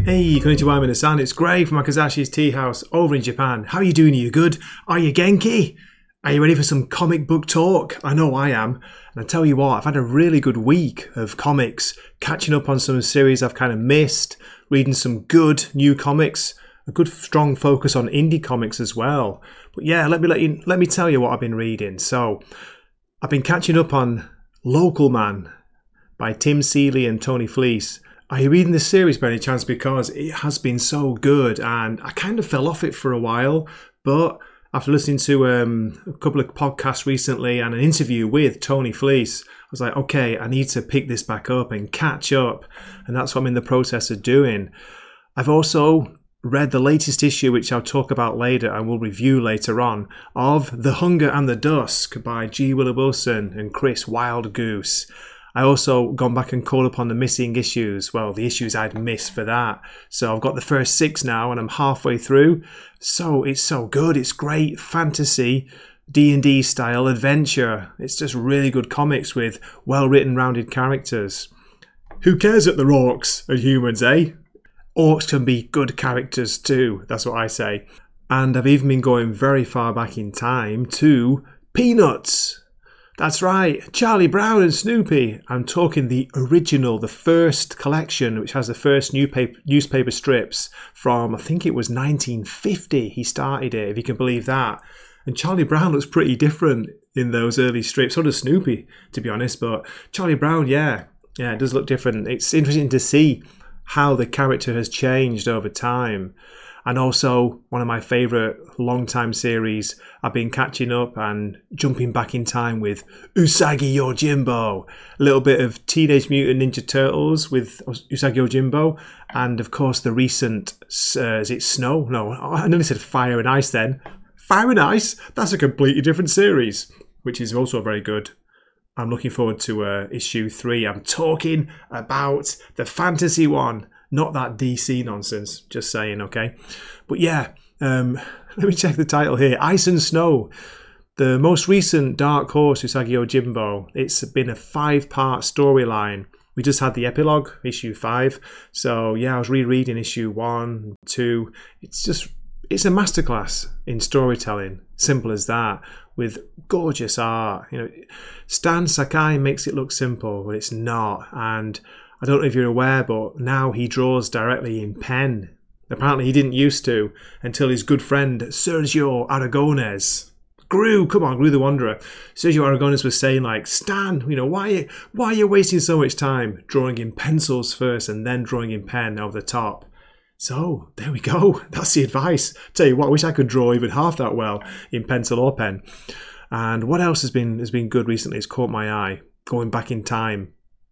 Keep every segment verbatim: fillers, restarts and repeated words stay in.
Hey, konnichiwa minasan, it's Gray from Akazashi's Tea House over in Japan. How are you doing? Are you good? Are you Genki? Are you ready for some comic book talk? I know I am. And I tell you what, I've had a really good week of comics, catching up on some series I've kind of missed, reading some good new comics, a good strong focus on indie comics as well. But yeah, let me let you let me tell you what I've been reading. So, I've been catching up on Local Man by Tim Seeley and Tony Fleece. Are you reading this series by any chance? Because it has been so good and I kind of fell off it for a while, but after listening to um, a couple of podcasts recently and an interview with Tony Fleece, I was like, okay, I need to pick this back up and catch up. And that's what I'm in the process of doing. I've also read the latest issue, which I'll talk about later and will review later on, of The Hunger and the Dusk by G. Willow Wilson and Chris Wildgoose. I also gone back and caught up on the missing issues. Well, the issues I'd missed for that. So I've got the first six now and I'm halfway through. So it's so good. It's great fantasy, D and D style adventure. It's just really good comics with well-written, rounded characters. Who cares at the orcs and humans, eh? Orcs can be good characters too. That's what I say. And I've even been going very far back in time to Peanuts. That's right, Charlie Brown and Snoopy. I'm talking the original, the first collection, which has the first newspaper, newspaper strips from, I think it was nineteen fifty. He started it, if you can believe that. And Charlie Brown looks pretty different in those early strips. So does Snoopy, to be honest. But Charlie Brown, yeah, yeah, it does look different. It's interesting to see how the character has changed over time. And also, one of my favourite long-time series, I've been catching up and jumping back in time with Usagi Yojimbo. A little bit of Teenage Mutant Ninja Turtles with Usagi Yojimbo. And, of course, the recent, uh, is it Snow? No, I nearly said Fire and Ice then. Fire and Ice? That's a completely different series, which is also very good. I'm looking forward to uh, issue three. I'm talking about the fantasy one. Not that D C nonsense, just saying, okay? But yeah, um, let me check the title here. Ice and Snow, the most recent Dark Horse Usagi Yojimbo. It's been a five-part storyline. We just had the epilogue, issue five. So yeah, I was rereading issue one, two. It's just, it's a masterclass in storytelling. Simple as that, with gorgeous art. You know, Stan Sakai makes it look simple, but it's not. And I don't know if you're aware, but now he draws directly in pen. Apparently he didn't used to until his good friend Sergio Aragonés. Gru, come on, Gru the Wanderer. Sergio Aragonés was saying like, Stan, you know, why are you, why are you wasting so much time drawing in pencils first and then drawing in pen over the top? So, there we go. That's the advice. Tell you what, I wish I could draw even half that well in pencil or pen. And what else has been has been good recently has caught my eye, going back in time.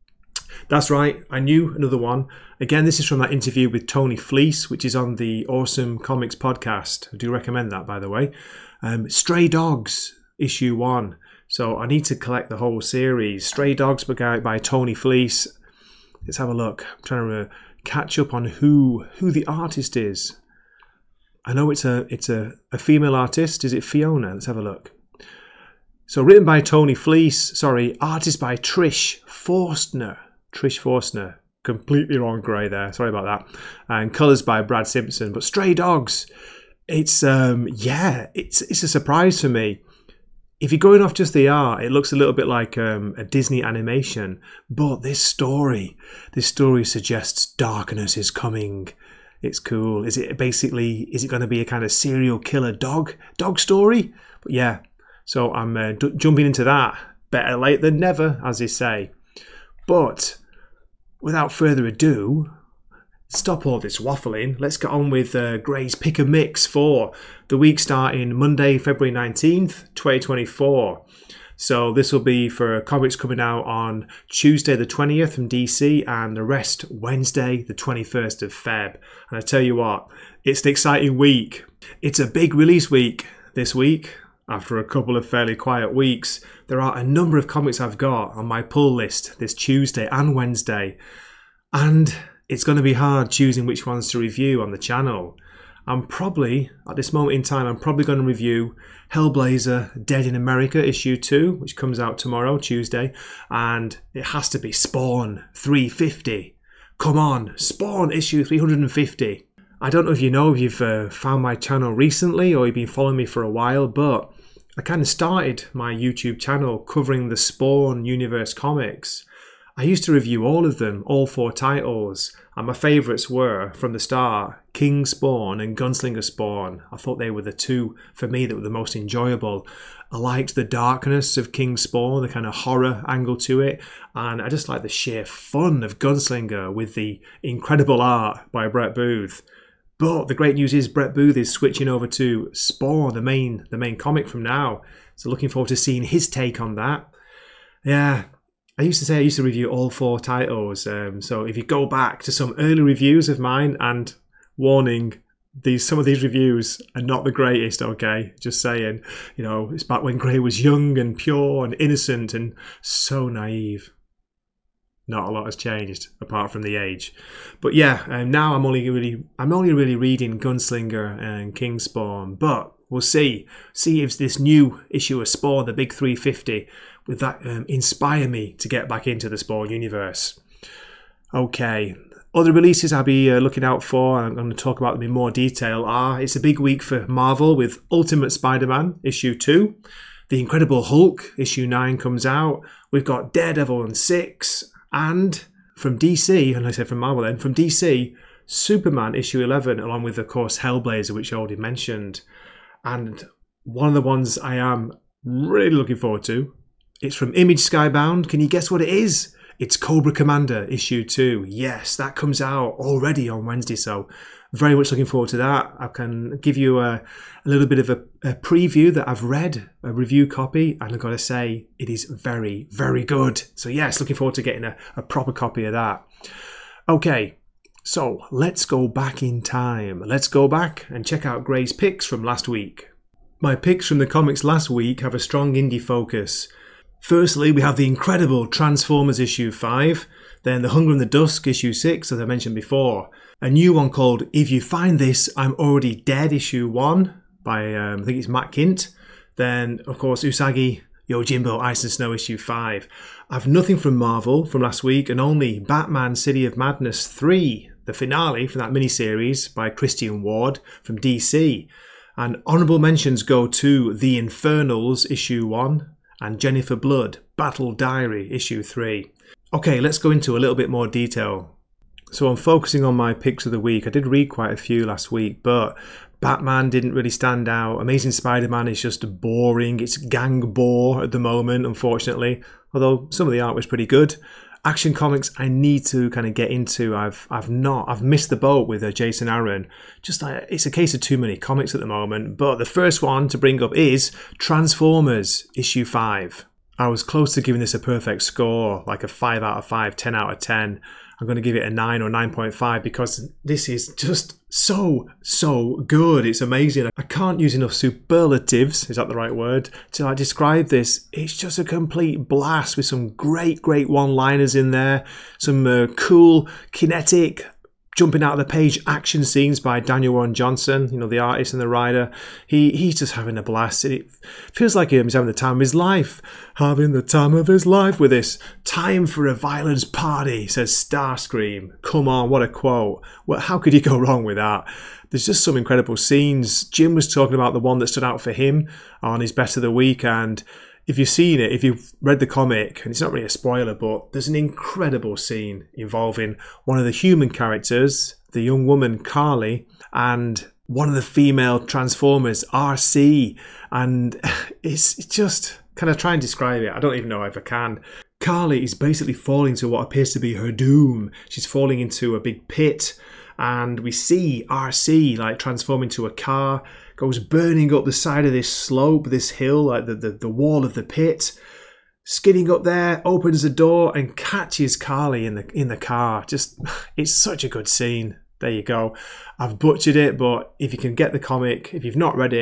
That's right, I knew another one. Again, this is from that interview with Tony Fleece, which is on the Awesome Comics podcast. I do recommend that, by the way. Um, Stray Dogs, issue one. So I need to collect the whole series. Stray Dogs by, by Tony Fleece. Let's have a look. I'm trying to uh, catch up on who who the artist is. I know it's a it's a, a female artist. Is it Fiona? Let's have a look. So written by Tony Fleece. Sorry, artist by Trish Forstner. Trish Forstner. Completely wrong grey there. Sorry about that. And colours by Brad Simpson. But Stray Dogs, it's, um, yeah, it's it's a surprise for me. If you're going off just the art, it looks a little bit like um, a Disney animation. But this story, this story suggests darkness is coming. It's cool. Is it basically, is it going to be a kind of serial killer dog, dog story? But yeah, so I'm uh, d- jumping into that. Better late than never, as they say. But without further ado, stop all this waffling. Let's get on with uh, Gray's Pick and Mix for the week starting Monday, February nineteenth, twenty twenty-four. So this will be for comics coming out on Tuesday the twentieth from D C and the rest Wednesday the twenty-first of Feb. And I tell you what, it's an exciting week. It's a big release week this week. After a couple of fairly quiet weeks, there are a number of comics I've got on my pull list this Tuesday and Wednesday. And it's going to be hard choosing which ones to review on the channel. I'm probably, at this moment in time, I'm probably going to review Hellblazer Dead in America issue two, which comes out tomorrow, Tuesday. And it has to be Spawn three fifty Come on, Spawn issue three hundred fifty. I don't know if you know if you've uh, found my channel recently or you've been following me for a while, but I kind of started my YouTube channel covering the Spawn universe comics. I used to review all of them, all four titles, and my favourites were, from the start, King Spawn and Gunslinger Spawn. I thought they were the two, for me, that were the most enjoyable. I liked the darkness of King Spawn, the kind of horror angle to it, and I just liked the sheer fun of Gunslinger with the incredible art by Brett Booth. But the great news is Brett Booth is switching over to Spawn, the main the main comic from now. So looking forward to seeing his take on that. Yeah, I used to say I used to review all four titles. Um, so if you go back to some early reviews of mine, and warning, these some of these reviews are not the greatest, okay? Just saying, you know, it's back when Gray was young and pure and innocent and so naive. Not a lot has changed apart from the age, but yeah. Um, now I'm only really, I'm only really reading Gunslinger and King Spawn. But we'll see, see if this new issue of Spawn, the Big three fifty, with that um, inspire me to get back into the Spawn universe. Okay, other releases I'll be uh, looking out for, and I'm going to talk about them in more detail. Are it's a big week for Marvel with Ultimate Spider-Man issue two, The Incredible Hulk issue nine comes out. We've got Daredevil and six. And from D C, and I said from Marvel then, from D C, Superman issue eleven, along with, of course, Hellblazer, which I already mentioned. And one of the ones I am really looking forward to, it's from Image Skybound. Can you guess what it is? It's Cobra Commander issue two. Yes, that comes out already on Wednesday, so very much looking forward to that. I can give you a, a little bit of a, a preview that I've read, a review copy, and I've got to say it is very, very good. So yes, looking forward to getting a, a proper copy of that. Okay, so let's go back in time. Let's go back and check out Gray's picks from last week. My picks from the comics last week have a strong indie focus. Firstly, we have the incredible Transformers issue five, then The Hunger and the Dusk issue six, as I mentioned before. A new one called If You Find This, I'm Already Dead issue one by, um, I think it's Matt Kint. Then, of course, Usagi Yojimbo Ice and Snow issue five. I've nothing from Marvel from last week, and only Batman City of Madness three, the finale from that miniseries by Christian Ward from D C. And honourable mentions go to The Infernals issue one and Jennifer Blood Battle Diary issue three. Okay, let's go into a little bit more detail. So I'm focusing on my picks of the week. I did read quite a few last week, but Batman didn't really stand out. Amazing Spider-Man is just boring. It's gang bore at the moment, unfortunately, although some of the art was pretty good. Action Comics I need to kind of get into. I've I've not I've missed the boat with uh, Jason Aaron. Just like it's a case of too many comics at the moment. But the first one to bring up is Transformers issue five. I was close to giving this a perfect score, like a five out of five, ten out of ten. I'm going to give it a nine or nine point five because this is just so, so good. It's amazing. I can't use enough superlatives, is that the right word, to like, describe this. It's just a complete blast with some great, great one-liners in there. Some uh, cool, kinetic, jumping out of the page action scenes by Daniel Warren Johnson, you know, the artist and the writer. He He's just having a blast. It feels like he's having the time of his life. Having the time of his life with this. Time for a violence party, says Starscream. Come on, what a quote. Well, how could you go wrong with that? There's just some incredible scenes. Jim was talking about the one that stood out for him on his Best of the Week, and if you've seen it, if you've read the comic, and it's not really a spoiler, but there's an incredible scene involving one of the human characters, the young woman Carly, and one of the female Transformers, R C. And it's just, can I try and describe it? I don't even know if I can. Carly is basically falling to what appears to be her doom. She's falling into a big pit, and we see R C like transform into a car, goes burning up the side of this slope, this hill, like the, the, the wall of the pit, skidding up there, opens the door and catches Carly in the in the car. Just, it's such a good scene. There you go. I've butchered it, but if you can get the comic, if you've not read it,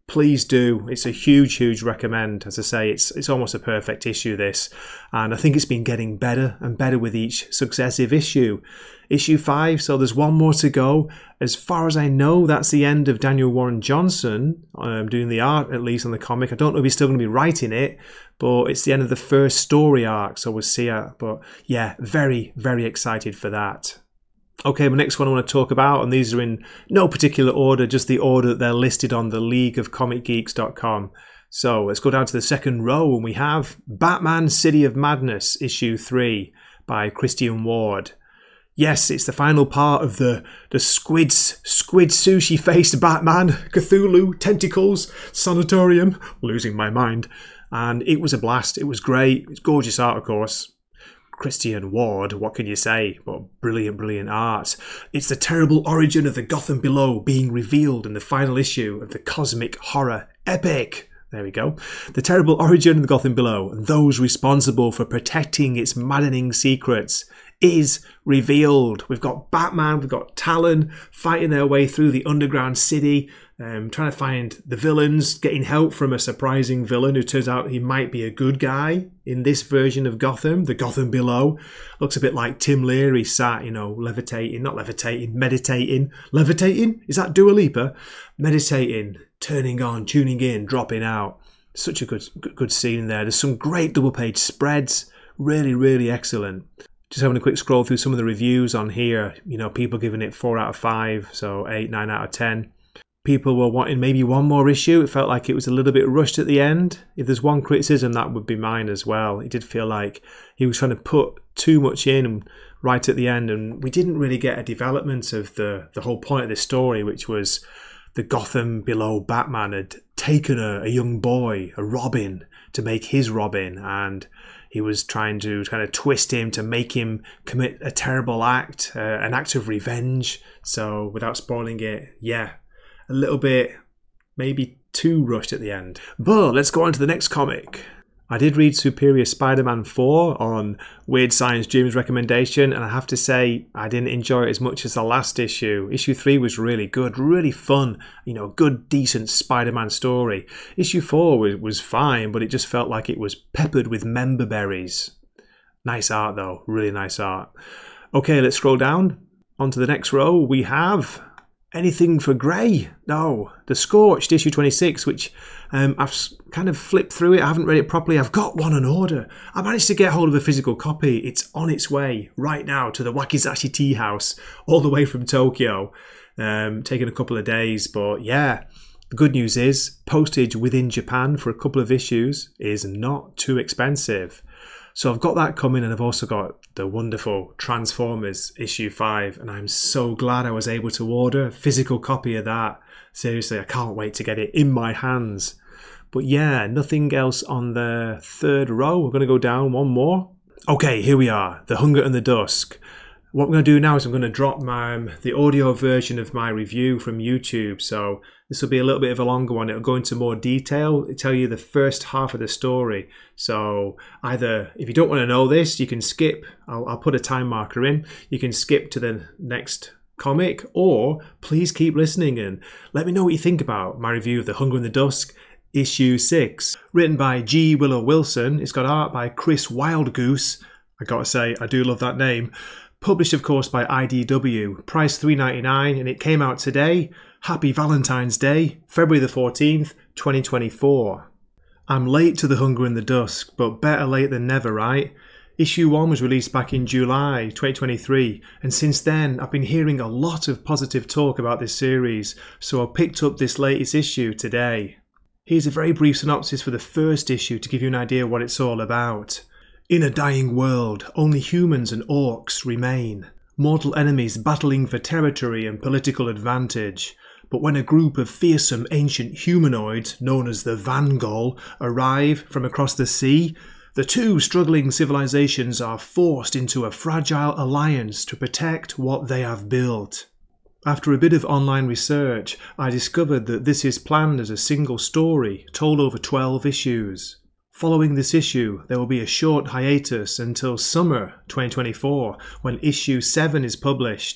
please do. It's a huge, huge recommend. As I say, it's it's almost a perfect issue, this. And I think it's been getting better and better with each successive issue. Issue five, so there's one more to go. As far as I know, that's the end of Daniel Warren Johnson um, doing the art, at least on the comic. I don't know if he's still going to be writing it, but it's the end of the first story arc, so we'll see it. But yeah, very, very excited for that. Okay, the next one I want to talk about, and these are in no particular order, just the order that they're listed on the league of comic geeks dot com. So let's go down to the second row, and we have Batman City of Madness, issue three by Christian Ward. Yes, it's the final part of the, the squids, squid sushi-faced Batman, Cthulhu, tentacles, sanatorium, losing my mind. And it was a blast, it was great, it's gorgeous art, of course. Christian Ward, what can you say? But brilliant, brilliant art. It's the terrible origin of the Gotham Below being revealed in the final issue of the cosmic horror epic. There we go. The terrible origin of the Gotham Below and those responsible for protecting its maddening secrets is revealed. We've got Batman, we've got Talon fighting their way through the underground city, um, trying to find the villains, getting help from a surprising villain who turns out he might be a good guy in this version of Gotham, the Gotham Below. Looks a bit like Tim Leary sat, you know, levitating, not levitating, meditating. Levitating? Is that Dua Lipa? Meditating, turning on, tuning in, dropping out. Such a good, good, good scene there. There's some great double page spreads. Really, really excellent. Just having a quick scroll through some of the reviews on here. You know, people giving it four out of five, so eight, nine out of ten. People were wanting maybe one more issue. It felt like it was a little bit rushed at the end. If there's one criticism, that would be mine as well. It did feel like he was trying to put too much in right at the end, and we didn't really get a development of the, the whole point of the story, which was the Gotham Below Batman had taken a, a young boy, a Robin, to make his Robin, and he was trying to kind of twist him to make him commit a terrible act, uh, an act of revenge. So without spoiling it, yeah, a little bit maybe too rushed at the end. But let's go on to the next comic. I did read Superior Spider-Man four on Weird Science Jim's recommendation, and I have to say I didn't enjoy it as much as the last issue. Issue three was really good, really fun, you know, good, decent Spider-Man story. Issue four was, was fine, but it just felt like it was peppered with member berries. Nice art though, really nice art. Okay, let's scroll down. Onto the next row, we have Anything for Grey? No, The Scorched, issue twenty-six, which um, I've kind of flipped through it. I haven't read it properly. I've got one on order. I managed to get hold of a physical copy. It's on its way right now to the Wakizashi Tea House, all the way from Tokyo. Um, taking a couple of days, but yeah. The good news is postage within Japan for a couple of issues is not too expensive. So I've got that coming, and I've also got the wonderful Transformers issue five, and I'm so glad I was able to order a physical copy of that. Seriously, I can't wait to get it in my hands. But yeah, nothing else on the third row. We're going to go down one more. Okay, here we are, The Hunger and the Dusk. What I'm going to do now is I'm going to drop my um, the audio version of my review from YouTube. So this will be a little bit of a longer one. It'll go into more detail. It'll tell you the first half of the story. So either, if you don't want to know this, you can skip. I'll, I'll put a time marker in. You can skip to the next comic, or please keep listening and let me know what you think about my review of The Hunger and the Dusk, issue six. Written by G. Willow Wilson. It's got art by Chris Wildgoose. I gotta say, I do love that name. Published, of course, by I D W. Price three ninety-nine, and it came out today. Happy Valentine's Day, February the fourteenth, twenty twenty-four. I'm late to The Hunger and the Dusk, but better late than never, right? Issue one was released back in July twenty twenty-three, and since then I've been hearing a lot of positive talk about this series, so I picked up this latest issue today. Here's a very brief synopsis for the first issue to give you an idea what it's all about. In a dying world, only humans and orcs remain, mortal enemies battling for territory and political advantage. But when a group of fearsome ancient humanoids, known as the Vangol, arrive from across the sea, the two struggling civilizations are forced into a fragile alliance to protect what they have built. After a bit of online research, I discovered that this is planned as a single story, told over twelve issues. Following this issue, there will be a short hiatus until summer twenty twenty-four, when issue seven is published.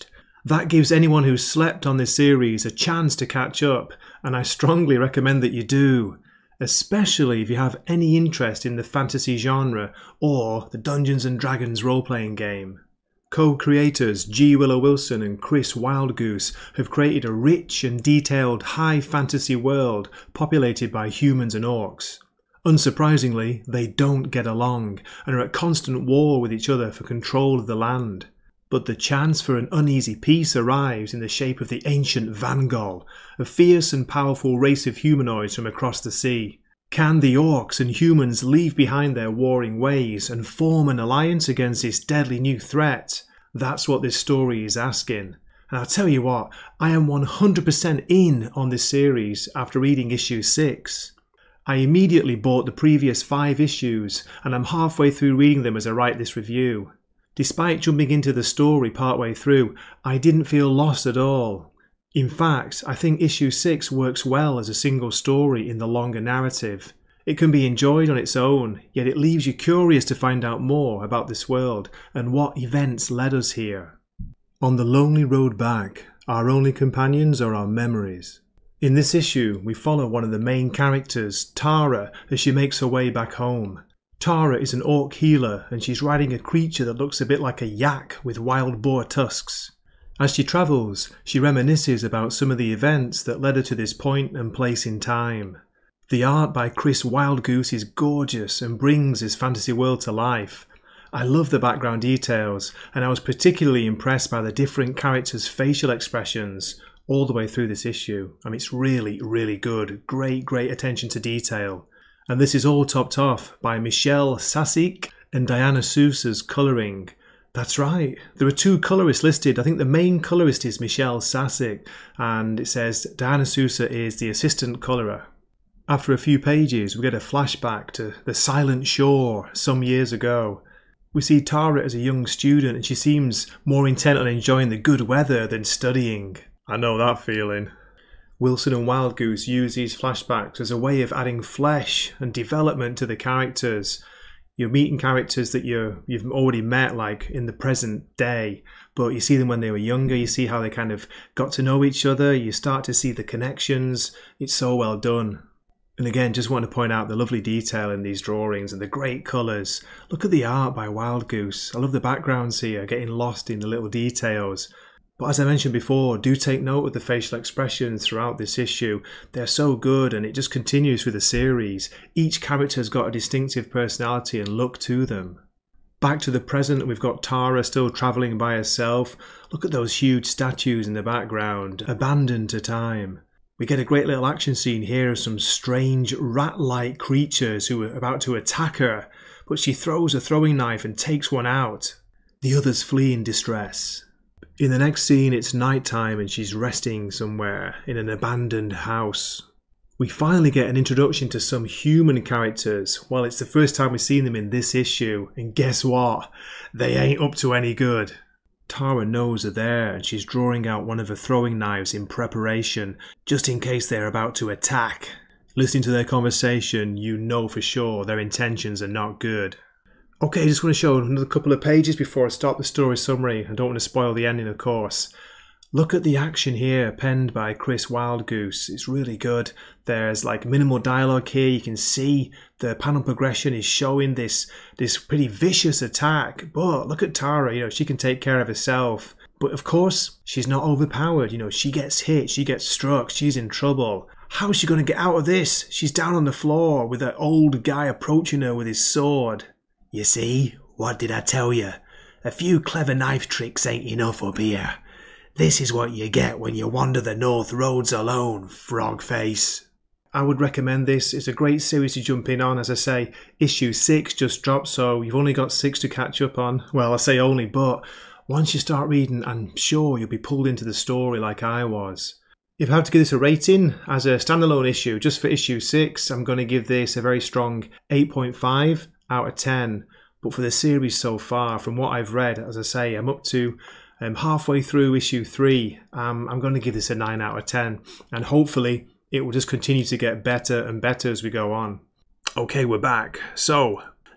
That gives anyone who's slept on this series a chance to catch up, and I strongly recommend that you do, especially if you have any interest in the fantasy genre or the Dungeons and Dragons role-playing game. Co-creators G. Willow Wilson and Chris Wildgoose have created a rich and detailed high fantasy world populated by humans and orcs. Unsurprisingly, they don't get along and are at constant war with each other for control of the land. But the chance for an uneasy peace arrives in the shape of the ancient Vangol, a fierce and powerful race of humanoids from across the sea. Can the orcs and humans leave behind their warring ways and form an alliance against this deadly new threat? That's what this story is asking. And I'll tell you what, I am one hundred percent in on this series after reading issue six. I immediately bought the previous five issues, and I'm halfway through reading them as I write this review. Despite jumping into the story partway through, I didn't feel lost at all. In fact, I think issue six works well as a single story in the longer narrative. It can be enjoyed on its own, yet it leaves you curious to find out more about this world and what events led us here. On the lonely road back, our only companions are our memories. In this issue, we follow one of the main characters, Tara, as she makes her way back home. Tara is an orc healer, and she's riding a creature that looks a bit like a yak with wild boar tusks. As she travels, she reminisces about some of the events that led her to this point and place in time. The art by Chris Wildgoose is gorgeous and brings this fantasy world to life. I love the background details, and I was particularly impressed by the different characters' facial expressions all the way through this issue. I mean, it's really, really good. Great, great attention to detail. And this is all topped off by Michelle Sasik and Diana Sousa's colouring. That's right, there are two colourists listed. I think the main colourist is Michelle Sasik, and it says Diana Sousa is the assistant colourer. After a few pages, we get a flashback to the Silent Shore some years ago. We see Tara as a young student, and she seems more intent on enjoying the good weather than studying. I know that feeling. Wilson and Wildgoose use these flashbacks as a way of adding flesh and development to the characters. You're meeting characters that you you've already met, like in the present day, but you see them when they were younger. You see how they kind of got to know each other. You start to see the connections. It's so well done. And again, just want to point out the lovely detail in these drawings and the great colours. Look at the art by Wildgoose. I love the backgrounds here, getting lost in the little details. But as I mentioned before, do take note of the facial expressions throughout this issue. They're so good, and it just continues through the series. Each character's got a distinctive personality and look to them. Back to the present, we've got Tara still travelling by herself. Look at those huge statues in the background, abandoned to time. We get a great little action scene here of some strange rat-like creatures who are about to attack her, but she throws a throwing knife and takes one out. The others flee in distress. In the next scene, it's night time and she's resting somewhere in an abandoned house. We finally get an introduction to some human characters. Well, it's the first time we've seen them in this issue, and guess what? They ain't up to any good. Tara knows they're there, and she's drawing out one of her throwing knives in preparation, just in case they're about to attack. Listening to their conversation, you know for sure their intentions are not good. Okay, I just want to show another couple of pages before I start the story summary. I don't want to spoil the ending, of course. Look at the action here, penned by Chris Wildgoose. It's really good. There's like minimal dialogue here. You can see the panel progression is showing this, this pretty vicious attack. But look at Tara, you know, she can take care of herself. But of course, she's not overpowered. You know, she gets hit, she gets struck, she's in trouble. How's she going to get out of this? She's down on the floor with that old guy approaching her with his sword. You see, what did I tell you? A few clever knife tricks ain't enough up here. This is what you get when you wander the North Roads alone, frog face. I would recommend this. It's a great series to jump in on. As I say, issue six just dropped, so you've only got six to catch up on. Well, I say only, but once you start reading, I'm sure you'll be pulled into the story like I was. If I have to give this a rating, as a standalone issue, just for issue six, I'm going to give this a very strong eight point five out of ten. But for the series so far, from what I've read, as I say, I'm up to um, halfway through issue three. Um, I'm going to give this a nine out of ten. And hopefully it will just continue to get better and better as we go on. Okay, we're back. So,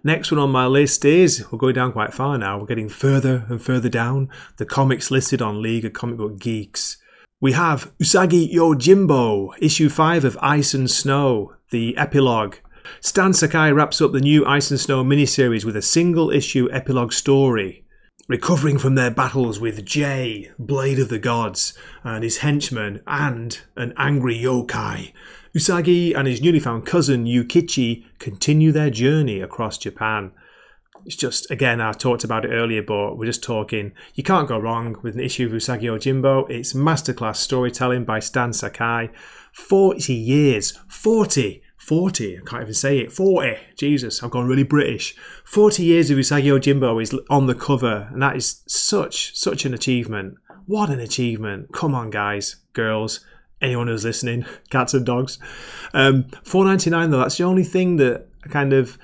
Next one on my list is, we're going down quite far now, we're getting further and further down the comics listed on League of Comic Book Geeks. We have Usagi Yojimbo, issue five of Ice and Snow, the epilogue. Stan Sakai wraps up the new Ice and Snow miniseries with a single issue epilogue story. Recovering from their battles with Jay, Blade of the Gods, and his henchmen, and an angry yokai, Usagi and his newly found cousin Yukichi continue their journey across Japan. It's just, again, I talked about it earlier, but we're just talking. You can't go wrong with an issue of Usagi Yojimbo. It's masterclass storytelling by Stan Sakai. forty years. forty. forty. I can't even say it. forty. Jesus, I've gone really British. forty years of Usagi Yojimbo is on the cover, and that is such, such an achievement. What an achievement. Come on, guys, girls, anyone who's listening, cats and dogs. Um, four ninety-nine though, that's the only thing that kind of...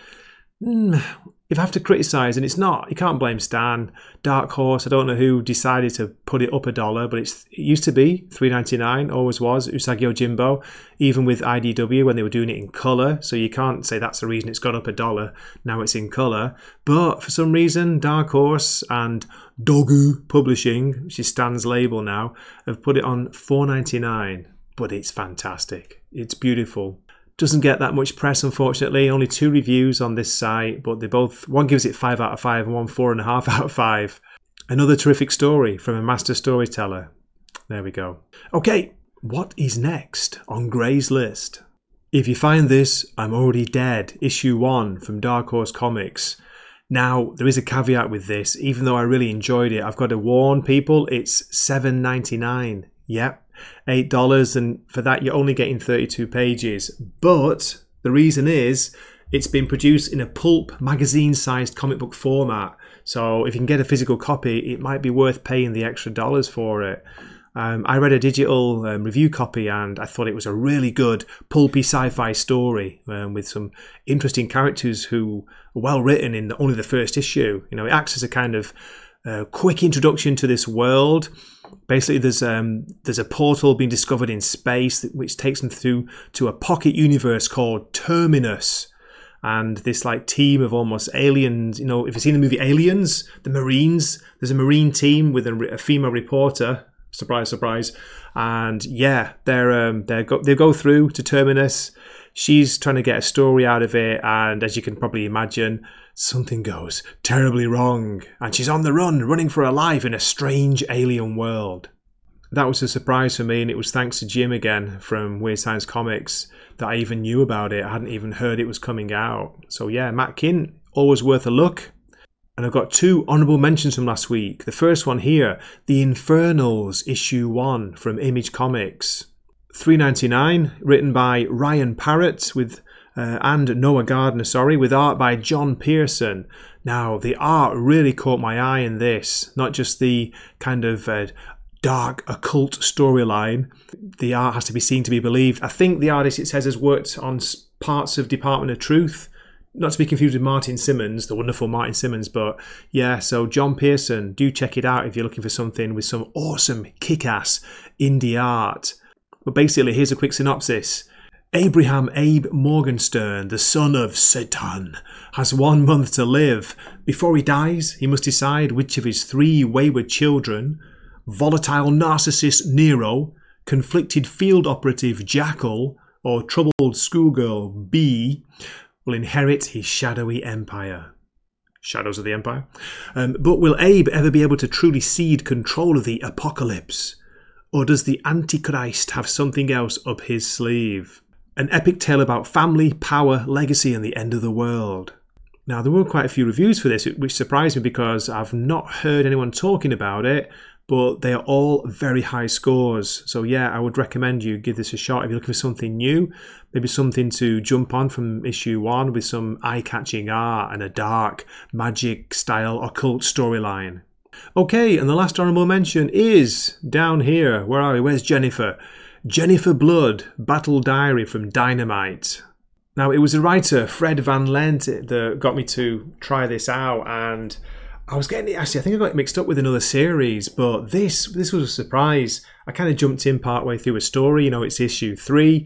Mm, if I have to criticise, and it's not, you can't blame Stan. Dark Horse, I don't know who decided to put it up a dollar, but it's, it used to be three ninety-nine, always was, Usagi Yojimbo, even with I D W when they were doing it in colour, so you can't say that's the reason it's gone up a dollar, now it's in colour. But for some reason, Dark Horse and Dogu Publishing, which is Stan's label now, have put it on four ninety-nine, but it's fantastic. It's beautiful. Doesn't get that much press, unfortunately. Only two reviews on this site, but they both, one gives it five out of five and one four and a half out of five. Another terrific story from a master storyteller. There we go. Okay, what is next on Gray's list? If you find this, I'm Already Dead, issue one from Dark Horse Comics. Now, there is a caveat with this. Even though I really enjoyed it, I've got to warn people, it's seven ninety-nine. Yep. eight dollars, and for that you're only getting thirty-two pages. But the reason is it's been produced in a pulp magazine-sized comic book format. So if you can get a physical copy, it might be worth paying the extra dollars for it. Um, I read a digital um, review copy and I thought it was a really good pulpy sci-fi story um, with some interesting characters who were well written in the, only the first issue. You know, it acts as a kind of uh, quick introduction to this world. Basically, there's um, there's a portal being discovered in space which takes them through to a pocket universe called Terminus, and this like team of almost aliens. You know, if you've seen the movie Aliens, the Marines, there's a Marine team with a, a female reporter. Surprise, surprise! And yeah, they're um, they go they go through to Terminus. She's trying to get a story out of it, and as you can probably imagine, something goes terribly wrong, and she's on the run, running for her life in a strange alien world. That was a surprise for me, and it was thanks to Jim again from Weird Science Comics that I even knew about it. I hadn't even heard it was coming out. So yeah, Matt Kindt, always worth a look. And I've got two honourable mentions from last week. The first one here, The Infernals, issue one from Image Comics. three ninety-nine, written by Ryan Parrott with uh, and Noah Gardner, sorry, with art by John Pearson. Now, the art really caught my eye in this, not just the kind of uh, dark occult storyline. The art has to be seen to be believed. I think the artist, it says, has worked on parts of Department of Truth. Not to be confused with Martin Simmons, the wonderful Martin Simmons, but yeah, so John Pearson, do check it out if you're looking for something with some awesome kick-ass indie art. But basically, here's a quick synopsis. Abraham Abe Morgenstern, the son of Satan, has one month to live. Before he dies, he must decide which of his three wayward children, volatile narcissist Nero, conflicted field operative Jackal, or troubled schoolgirl B, will inherit his shadowy empire. Shadows of the Empire. Um, but will Abe ever be able to truly cede control of the apocalypse? Or does the Antichrist have something else up his sleeve? An epic tale about family, power, legacy, and the end of the world. Now, there were quite a few reviews for this, which surprised me because I've not heard anyone talking about it, but they are all very high scores. So yeah, I would recommend you give this a shot if you're looking for something new, maybe something to jump on from issue one with some eye-catching art and a dark, magic-style occult storyline. Okay, and the last honourable mention is down here. Where are we? Where's Jennifer? Jennifer Blood, Battle Diary from Dynamite. Now, it was the writer Fred Van Lent that got me to try this out, and I was getting it, actually, I think I got it mixed up with another series, but this this was a surprise. I kind of jumped in partway through a story, you know, it's issue three,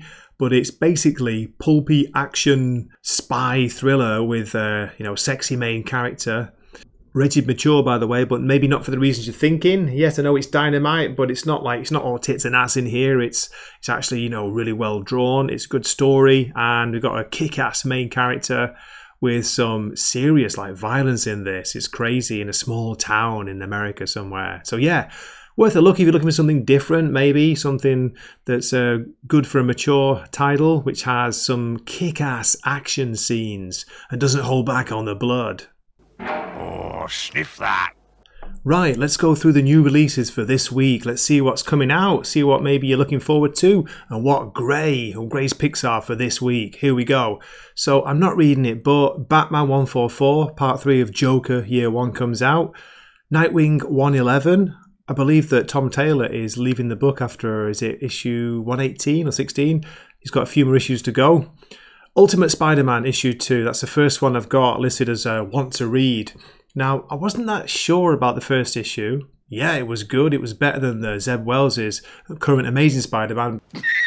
but it's basically pulpy action spy thriller with a you know sexy main character. Rated mature, by the way, but maybe not for the reasons you're thinking. Yes, I know it's Dynamite, but it's not like it's not all tits and ass in here. It's it's actually you know really well drawn. It's a good story, and we've got a kick-ass main character with some serious like violence in this. It's crazy in a small town in America somewhere. So yeah, worth a look if you're looking for something different, maybe something that's uh, good for a mature title, which has some kick-ass action scenes and doesn't hold back on the blood. Oh, sniff that. Right, let's go through the new releases for this week. Let's see what's coming out, see what maybe you're looking forward to, and what Gray, or Gray's picks are for this week. Here we go. So I'm not reading it, but Batman one forty-four, Part three of Joker Year one comes out. Nightwing one eleven. I believe that Tom Taylor is leaving the book after, is it issue one eighteen or sixteen? He's got a few more issues to go. Ultimate Spider-Man issue two, that's the first one I've got listed as a want to read. Now, I wasn't that sure about the first issue. Yeah, it was good. It was better than the Zeb Wells' current Amazing Spider-Man.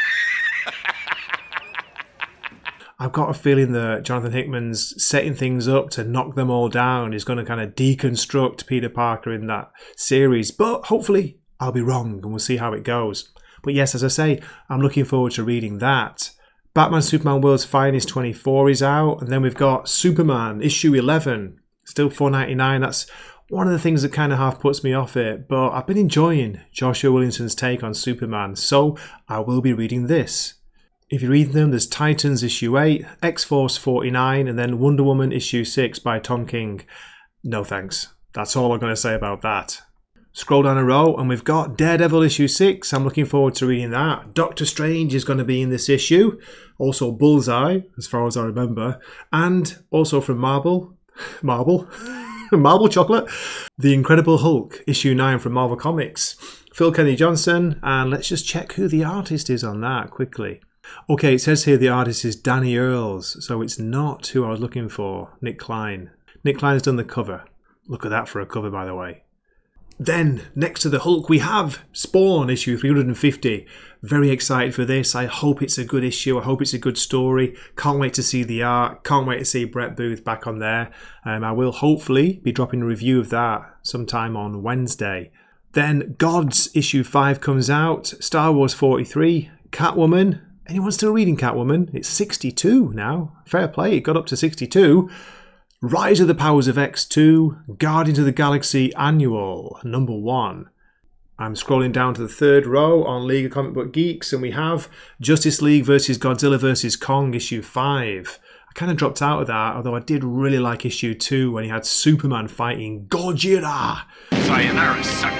I've got a feeling that Jonathan Hickman's setting things up to knock them all down. He's going to kind of deconstruct Peter Parker in that series. But hopefully I'll be wrong and we'll see how it goes. But yes, as I say, I'm looking forward to reading that. Batman Superman World's Finest twenty-four is out, and then we've got Superman issue eleven, still four ninety-nine. That's one of the things that kind of half puts me off it, but I've been enjoying Joshua Williamson's take on Superman, so I will be reading this. If you read them, there's Titans issue eight, X-Force forty-nine, and then Wonder Woman issue six by Tom King. No thanks. That's all I'm going to say about that. Scroll down a row and we've got Daredevil issue six. I'm looking forward to reading that. Doctor Strange is going to be in this issue. Also Bullseye, as far as I remember. And also from Marvel. Marvel? Marvel Chocolate. The Incredible Hulk, issue nine from Marvel Comics. Phil Kennedy Johnson. And let's just check who the artist is on that quickly. Okay, it says here the artist is Danny Earls. So it's not who I was looking for. Nick Klein. Nick Klein's done the cover. Look at that for a cover, by the way. Then, next to the Hulk, we have Spawn, issue three hundred fifty. Very excited for this. I hope it's a good issue. I hope it's a good story. Can't wait to see the art. Can't wait to see Brett Booth back on there. Um, I will hopefully be dropping a review of that sometime on Wednesday. Then, Gods, issue five comes out. Star Wars forty-three. Catwoman. Anyone still reading Catwoman? It's sixty-two now. Fair play, it got up to sixty-two. Rise of the Powers of X two, Guardians of the Galaxy Annual, number one. I'm scrolling down to the third row on League of Comic Book Geeks, and we have Justice League versus Godzilla versus Kong, issue five. I kind of dropped out of that, although I did really like issue two when he had Superman fighting Gojira. Sayonara, sucker.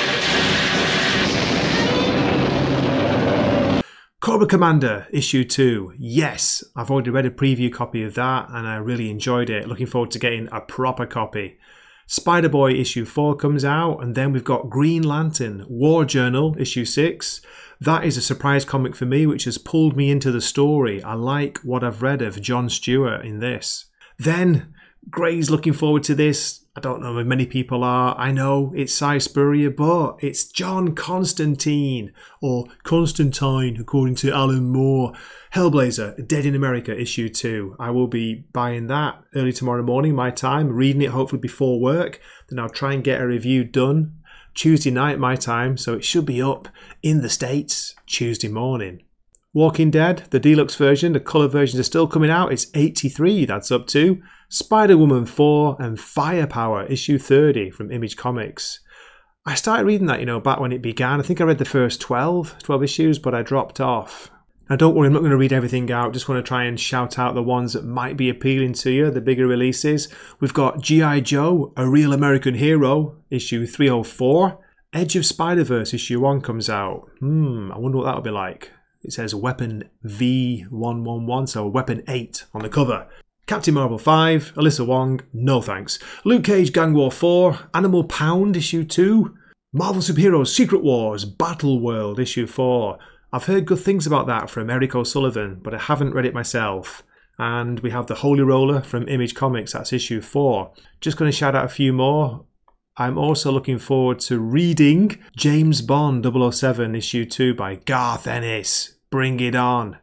Cobra Commander, issue two. Yes, I've already read a preview copy of that and I really enjoyed it. Looking forward to getting a proper copy. Spider-Boy issue four comes out, and then we've got Green Lantern, War Journal, issue six. That is a surprise comic for me, which has pulled me into the story. I like what I've read of John Stewart in this. Then, Gray's looking forward to this. I don't know if many people are. I know it's Si Spurrier, but it's John Constantine, or Constantine, according to Alan Moore. Hellblazer, Dead in America, issue two. I will be buying that early tomorrow morning, my time, reading it hopefully before work. Then I'll try and get a review done Tuesday night, my time, so it should be up in the States Tuesday morning. Walking Dead, the deluxe version, the colour versions are still coming out. It's eighty-three, that's up to. Spider-Woman four and Firepower, issue thirty from Image Comics. I started reading that, you know, back when it began. I think I read the first twelve, twelve issues, but I dropped off. Now don't worry, I'm not going to read everything out. Just want to try and shout out the ones that might be appealing to you, the bigger releases. We've got G I. Joe, A Real American Hero, issue three oh four. Edge of Spider-Verse, issue one comes out. Hmm, I wonder what that'll be like. It says Weapon V one one one, so Weapon eight on the cover. Captain Marvel five, Alyssa Wong, no thanks. Luke Cage Gang War four, Animal Pound, issue two. Marvel Superheroes Secret Wars, Battle World, issue four. I've heard good things about that from Eric O'Sullivan, but I haven't read it myself. And we have the Holy Roller from Image Comics, that's issue four. Just going to shout out a few more. I'm also looking forward to reading James Bond double oh seven issue two by Garth Ennis. Bring it on.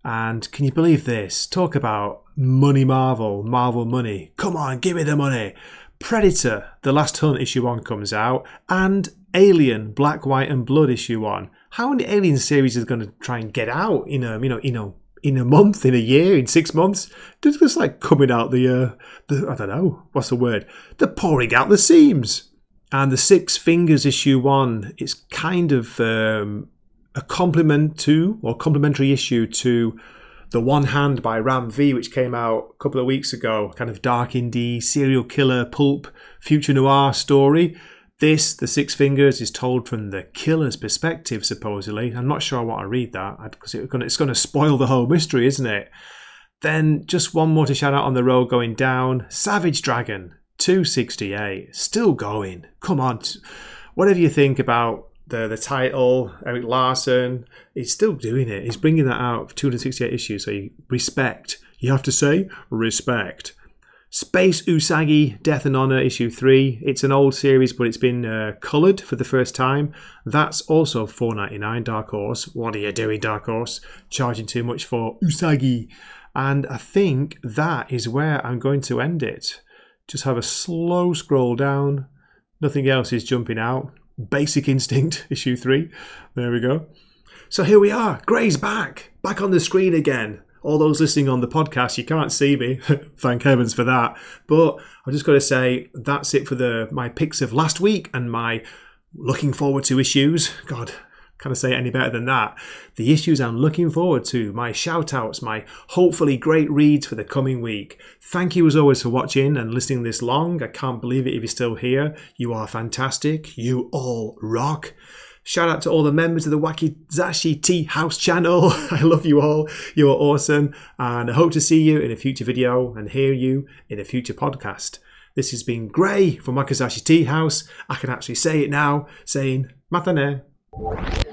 And can you believe this? Talk about money Marvel, Marvel money. Come on, give me the money. Predator, The Last Hunt issue one comes out, and Alien, Black, White and Blood issue one. How many Alien series is going to try and get out in a, you know, you know, in a month, in a year, in six months? They're just like coming out the, uh, the, I don't know, what's the word? They're pouring out the seams. And the Six Fingers issue one, it's kind of um, a complement to, or complementary issue to The One Hand by Ram V, which came out a couple of weeks ago, kind of dark indie, serial killer, pulp, future noir story. This, The Six Fingers, is told from the killer's perspective, supposedly. I'm not sure I want to read that, because it's going to spoil the whole mystery, isn't it? Then, just one more to shout out on the road going down. Savage Dragon, two sixty-eight, still going. Come on. Whatever you think about the, the title, Eric Larson, he's still doing it. He's bringing that out for two hundred sixty-eight issues, so you respect. You have to say, respect. Space Usagi, Death and Honor, issue three. It's an old series, but it's been uh, coloured for the first time. That's also four ninety-nine, Dark Horse. What are you doing, Dark Horse? Charging too much for Usagi. And I think that is where I'm going to end it. Just have a slow scroll down. Nothing else is jumping out. Basic Instinct, issue three. There we go. So here we are. Gray's back. Back on the screen again. All those listening on the podcast, you can't see me. Thank heavens for that. But I've just got to say, that's it for the my picks of last week and my looking forward to issues. God, can't say it any better than that. The issues I'm looking forward to, my shout-outs, my hopefully great reads for the coming week. Thank you as always for watching and listening this long. I can't believe it if you're still here. You are fantastic. You all rock. Shout out to all the members of the Wakizashi Tea House channel. I love you all. You are awesome. And I hope to see you in a future video and hear you in a future podcast. This has been Gray from Wakizashi Tea House. I can actually say it now, saying matane.